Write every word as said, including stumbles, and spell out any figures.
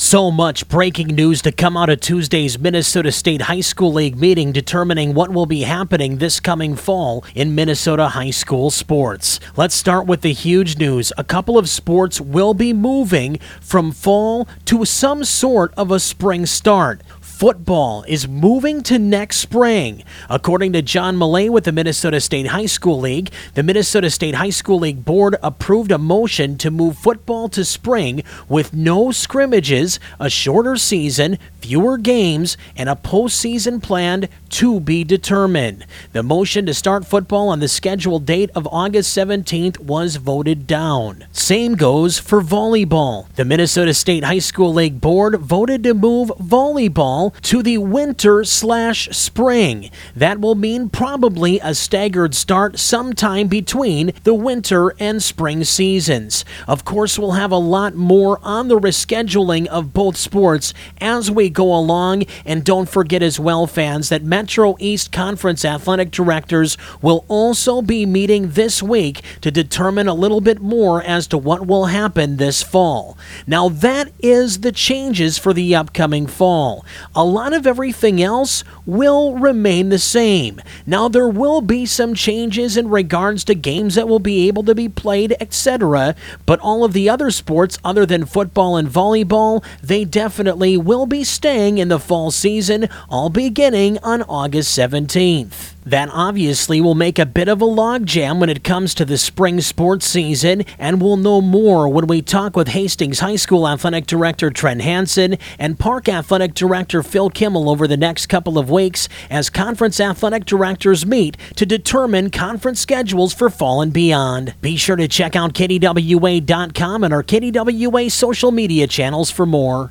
So much breaking news to come out of Tuesday's Minnesota State High School League meeting determining what will be happening this coming fall in Minnesota high school sports. Let's start with the huge news. A couple of sports will be moving from fall to some sort of a spring start. Football is moving to next spring. According to John Millay with the Minnesota State High School League, the Minnesota State High School League board approved a motion to move football to spring with no scrimmages, a shorter season, fewer games, and a postseason planned to be determined. The motion to start football on the scheduled date of August seventeenth was voted down. Same goes for volleyball. The Minnesota State High School League board voted to move volleyball to the winter slash spring. That will mean probably a staggered start sometime between the winter and spring seasons. Of course, we'll have a lot more on the rescheduling of both sports as we go along, and don't forget as well, fans, that Metro East Conference athletic directors will also be meeting this week to determine a little bit more as to what will happen this fall. Now, that is the changes for the upcoming fall. A lot of everything else will remain the same. Now, there will be some changes in regards to games that will be able to be played, et cetera, but all of the other sports other than football and volleyball, they definitely will be staying in the fall season, all beginning on August seventeenth. That obviously will make a bit of a logjam when it comes to the spring sports season, and we'll know more when we talk with Hastings High School Athletic Director Trent Hansen and Park Athletic Director Phil Kimmel over the next couple of weeks as conference athletic directors meet to determine conference schedules for fall and beyond. Be sure to check out K D W A dot com and our K D W A social media channels for more.